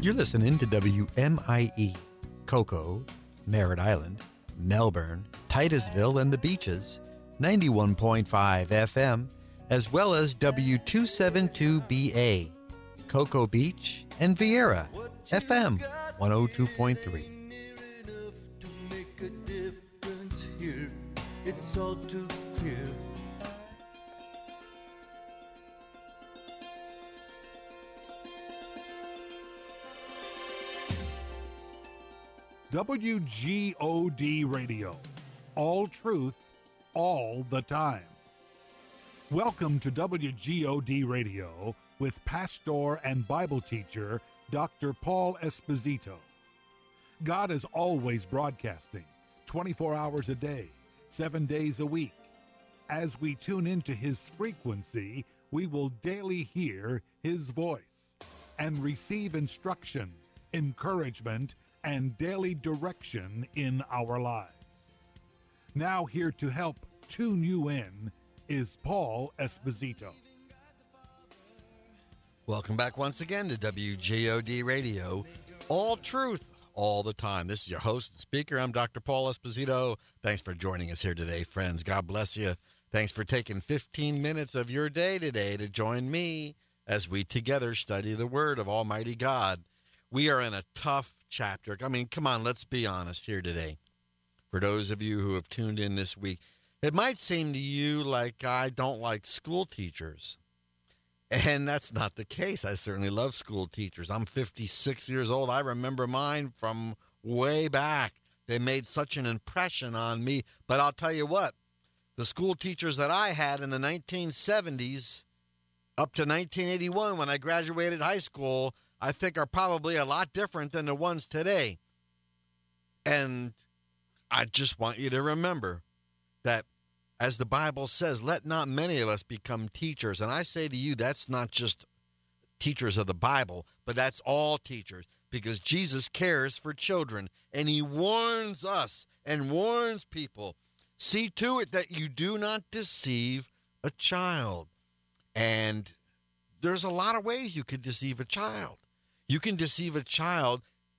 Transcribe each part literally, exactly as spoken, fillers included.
You're listening to W M I E, Cocoa, Merritt Island, Melbourne, Titusville, and the Beaches, ninety-one point five F M, as well as W two seventy-two B A, Cocoa Beach, and Vieira, F M one oh two point three. It's all too clear. W G O D Radio. All truth, all the time. Welcome to W G O D Radio with pastor and Bible teacher Doctor Paul Esposito. God is always broadcasting, twenty-four hours a day, seven days a week. As we tune into his frequency, we will daily hear his voice and receive instruction, encouragement, and daily direction in our lives. Now here to help tune you in is Paul Esposito. Welcome back once again to W G O D Radio, all truth, all the time. This is your host and speaker. I'm Doctor Paul Esposito. Thanks for joining us here today, friends. God bless you. Thanks for taking fifteen minutes of your day today to join me as we together study the Word of Almighty God. We are in a tough chapter. I mean, come on, let's be honest here today. For those of you who have tuned in this week, it might seem to you like I don't like school teachers. And that's not the case. I certainly love school teachers. I'm fifty-six years old. I remember mine from way back. They made such an impression on me. But I'll tell you what, the school teachers that I had in the nineteen seventies up to nineteen eighty-one when I graduated high school, I think are probably a lot different than the ones today. And I just want you to remember that, as the Bible says, let not many of us become teachers. And I say to you, that's not just teachers of the Bible, but that's all teachers, because Jesus cares for children, and he warns us and warns people. See to it that you do not deceive a child. And there's a lot of ways you could deceive a child. You can deceive a child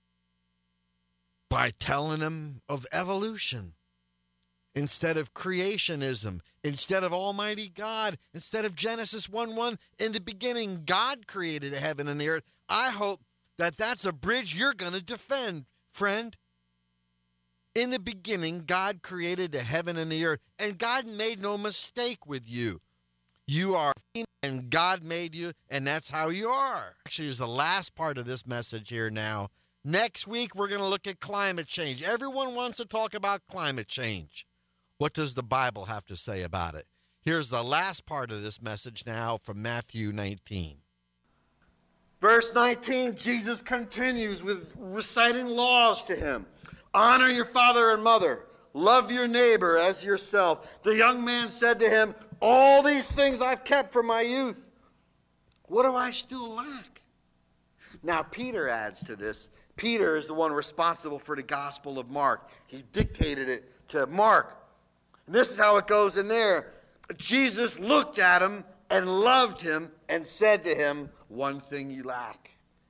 by telling them of evolution instead of creationism, instead of Almighty God, instead of Genesis one one. In the beginning, God created the heaven and the earth. I hope that that's a bridge you're going to defend, friend. In the beginning, God created the heaven and the earth, and God made no mistake with you. You are, and God made you, and that's how you are. Actually, is the last part of this message here now. Next week, we're going to look at climate change. Everyone wants to talk about climate change. What does the Bible have to say about it? Here's the last part of this message now from Matthew nineteen. Verse nineteen, Jesus continues with reciting laws to him. Honor your father and mother. Love your neighbor as yourself. The young man said to him, all these things I've kept from my youth. What do I still lack? Now, Peter adds to this. Peter is the one responsible for the Gospel of Mark. He dictated it to Mark. And this is how it goes in there. Jesus looked at him and loved him and said to him, one thing you lack.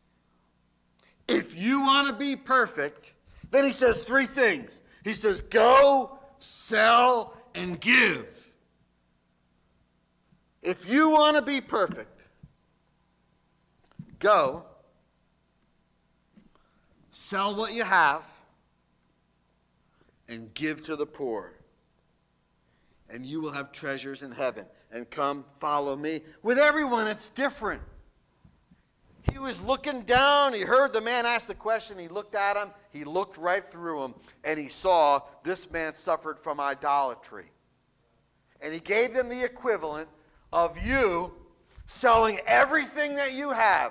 If you want to be perfect, then he says three things. He says, go, sell, and give. If you want to be perfect, go, sell what you have, and give to the poor. And you will have treasures in heaven. And come, follow me. With everyone, it's different. He was looking down. He heard the man ask the question. He looked at him. He looked right through him. And he saw this man suffered from idolatry. And he gave them the equivalent of you selling everything that you have,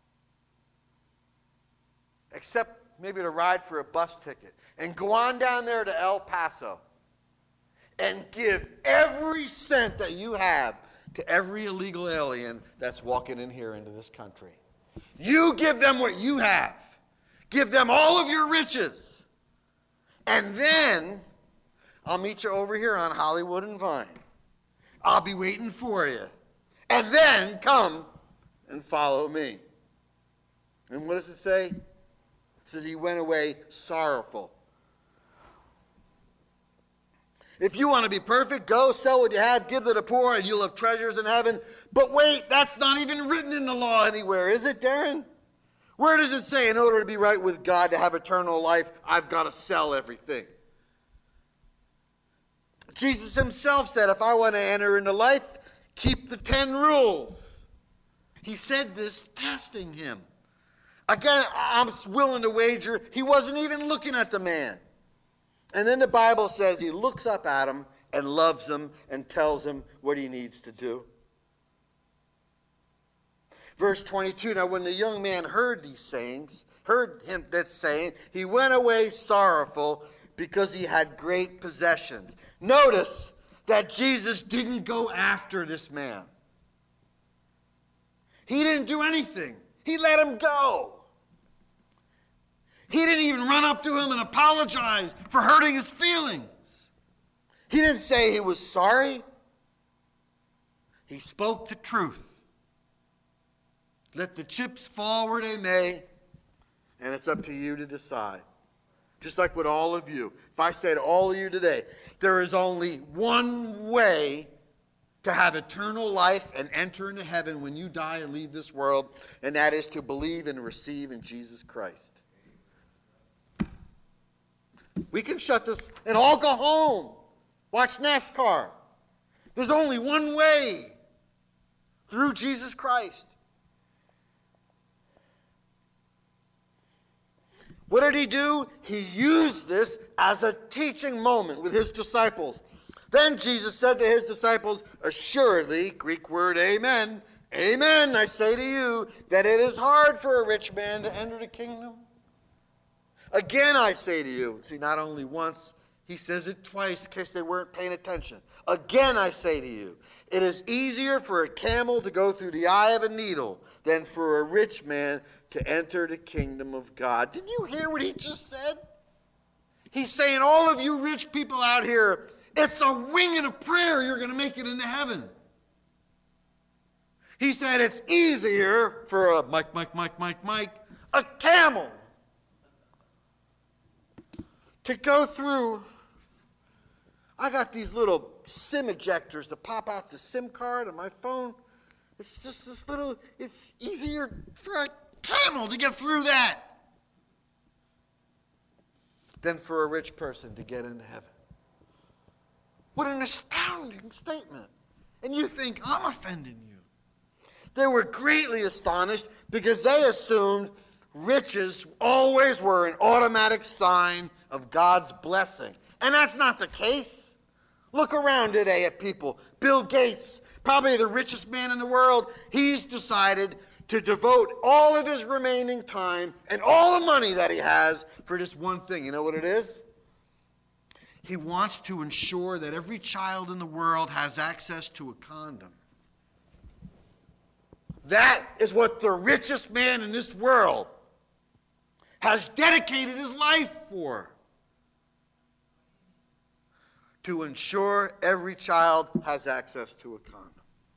except maybe to ride for a bus ticket, and go on down there to El Paso and give every cent that you have to every illegal alien that's walking in here into this country. You give them what you have. Give them all of your riches. And then I'll meet you over here on Hollywood and Vine. I'll be waiting for you. And then come and follow me. And what does it say? It says he went away sorrowful. If you want to be perfect, go sell what you have, give to the poor, and you'll have treasures in heaven. But wait, that's not even written in the law anywhere, is it, Darren? Where does it say in order to be right with God, to have eternal life, I've got to sell everything? Jesus himself said, if I want to enter into life, keep the ten rules. He said this testing him. Again, I'm willing to wager he wasn't even looking at the man. And then the Bible says he looks up at him and loves him and tells him what he needs to do. Verse twenty-two, now when the young man heard these sayings, heard him that saying, he went away sorrowful because he had great possessions. Notice that Jesus didn't go after this man. He didn't do anything. He let him go. He didn't even run up to him and apologize for hurting his feelings. He didn't say he was sorry. He spoke the truth. Let the chips fall where they may, and it's up to you to decide. Just like with all of you. If I say to all of you today, there is only one way to have eternal life and enter into heaven when you die and leave this world, and that is to believe and receive in Jesus Christ. We can shut this and all go home. Watch NASCAR. There's only one way, through Jesus Christ. What did he do? He used this as a teaching moment with his disciples. Then Jesus said to his disciples, assuredly, Greek word amen, amen, I say to you, that it is hard for a rich man to enter the kingdom. Again, I say to you, see, not only once, he says it twice in case they weren't paying attention. Again, I say to you, it is easier for a camel to go through the eye of a needle than for a rich man to enter the kingdom of God. Did you hear what he just said? He's saying, all of you rich people out here, it's a wing and a prayer you're going to make it into heaven. He said it's easier for a Mike, Mike, Mike, Mike, Mike, a camel to go through. I got these little SIM ejectors to pop out the SIM card on my phone. It's just this little, it's easier for a camel to get through that than for a rich person to get into heaven. What an astounding statement. And you think, I'm offending you. They were greatly astonished because they assumed riches always were an automatic sign of God's blessing. And that's not the case. Look around today at people. Bill Gates, probably the richest man in the world, he's decided to devote all of his remaining time and all the money that he has for just one thing. You know what it is? He wants to ensure that every child in the world has access to a condom. That is what the richest man in this world has dedicated his life for. To ensure every child has access to a condom.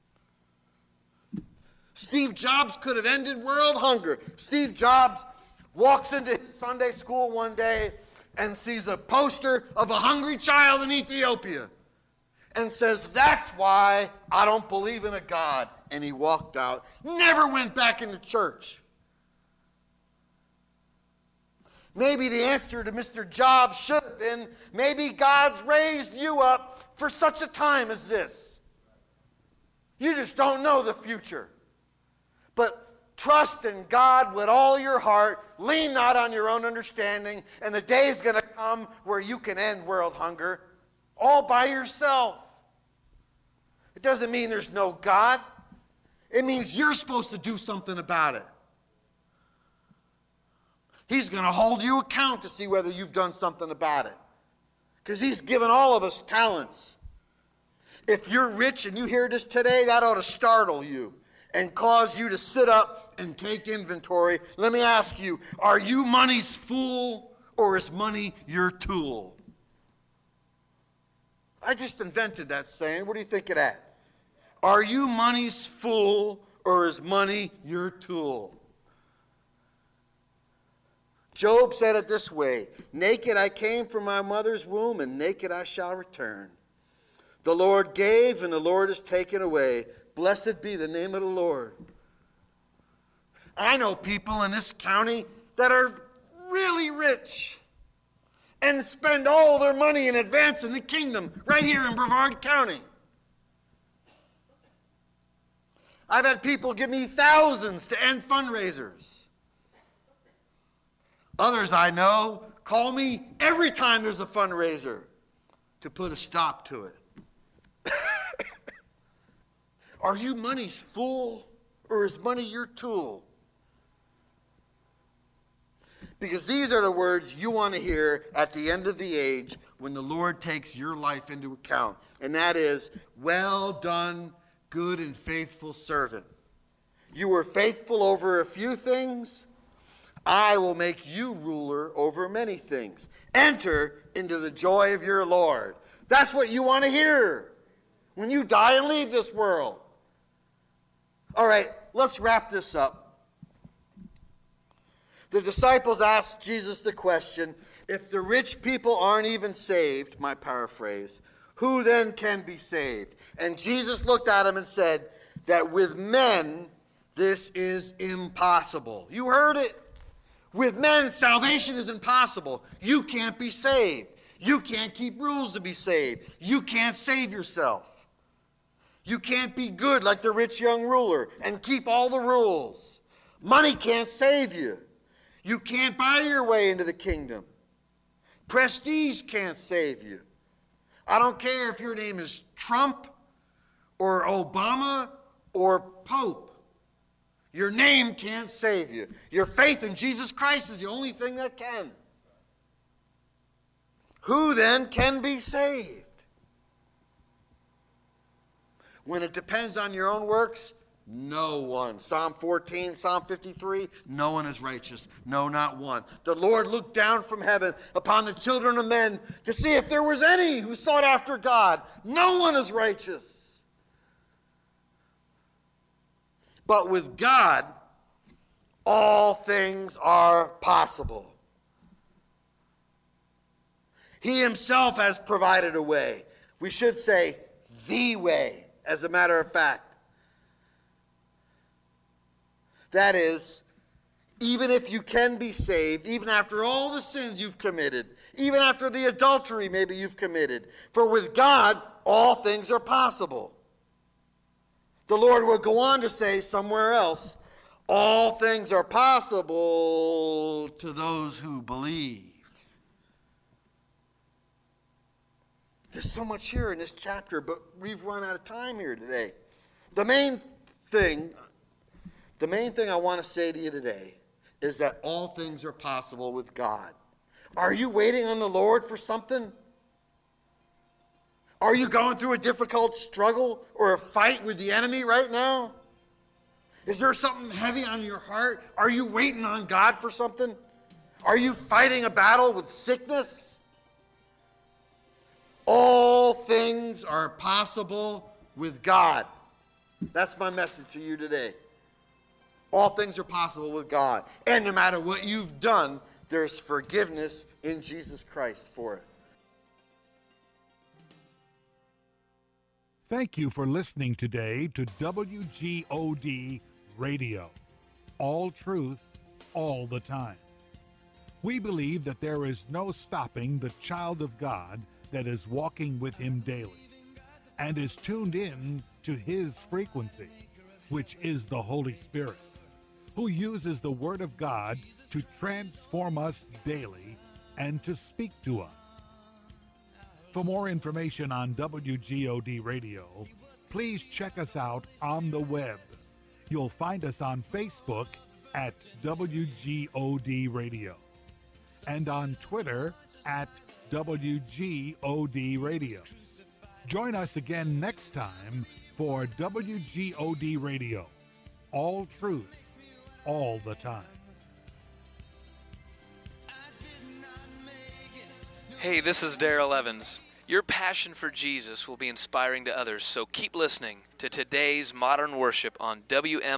Steve Jobs could have ended world hunger. Steve Jobs walks into his Sunday school one day and sees a poster of a hungry child in Ethiopia and says, that's why I don't believe in a God. And he walked out, never went back into church. Maybe the answer to Mister Jobs should have been, maybe God's raised you up for such a time as this. You just don't know the future. But trust in God with all your heart. Lean not on your own understanding. And the day is going to come where you can end world hunger all by yourself. It doesn't mean there's no God. It means you're supposed to do something about it. He's going to hold you account to see whether you've done something about it. Because he's given all of us talents. If you're rich and you hear this today, that ought to startle you and cause you to sit up and take inventory. Let me ask you, are you money's fool or is money your tool? I just invented that saying. What do you think of that? Are you money's fool or is money your tool? Job said it this way, naked I came from my mother's womb, and naked I shall return. The Lord gave, and the Lord has taken away. Blessed be the name of the Lord. I know people in this county that are really rich and spend all their money in advance in the kingdom right here in Brevard County. I've had people give me thousands to end fundraisers. Others I know call me every time there's a fundraiser to put a stop to it. Are you money's fool, or is money your tool? Because these are the words you want to hear at the end of the age when the Lord takes your life into account. And that is, well done, good and faithful servant. You were faithful over a few things. I will make you ruler over many things. Enter into the joy of your Lord. That's what you want to hear when you die and leave this world. All right, let's wrap this up. The disciples asked Jesus the question, if the rich people aren't even saved, my paraphrase, who then can be saved? And Jesus looked at him and said that with men, this is impossible. You heard it. With men, salvation is impossible. You can't be saved. You can't keep rules to be saved. You can't save yourself. You can't be good like the rich young ruler and keep all the rules. Money can't save you. You can't buy your way into the kingdom. Prestige can't save you. I don't care if your name is Trump or Obama or Pope. Your name can't save you. Your faith in Jesus Christ is the only thing that can. Who then can be saved? When it depends on your own works, no one. Psalm fourteen, Psalm fifty-three, no one is righteous. No, not one. The Lord looked down from heaven upon the children of men to see if there was any who sought after God. No one is righteous. But with God, all things are possible. He himself has provided a way. We should say the way, as a matter of fact. That is, even if you can be saved, even after all the sins you've committed, even after the adultery maybe you've committed, for with God, all things are possible. The Lord will go on to say somewhere else, all things are possible to those who believe. There's so much here in this chapter, but we've run out of time here today. The main thing, the main thing I want to say to you today is that all things are possible with God. Are you waiting on the Lord for something? Are you going through a difficult struggle or a fight with the enemy right now? Is there something heavy on your heart? Are you waiting on God for something? Are you fighting a battle with sickness? All things are possible with God. That's my message to you today. All things are possible with God. And no matter what you've done, there's forgiveness in Jesus Christ for it. Thank you for listening today to W G O D Radio. All truth, all the time. We believe that there is no stopping the child of God that is walking with him daily and is tuned in to his frequency, which is the Holy Spirit, who uses the Word of God to transform us daily and to speak to us. For more information on W G O D Radio, please check us out on the web. You'll find us on Facebook at W G O D Radio and on Twitter at W G O D Radio. Join us again next time for W G O D Radio. All truth, all the time. Hey, this is Daryl Evans. Your passion for Jesus will be inspiring to others, so keep listening to today's Modern Worship on W M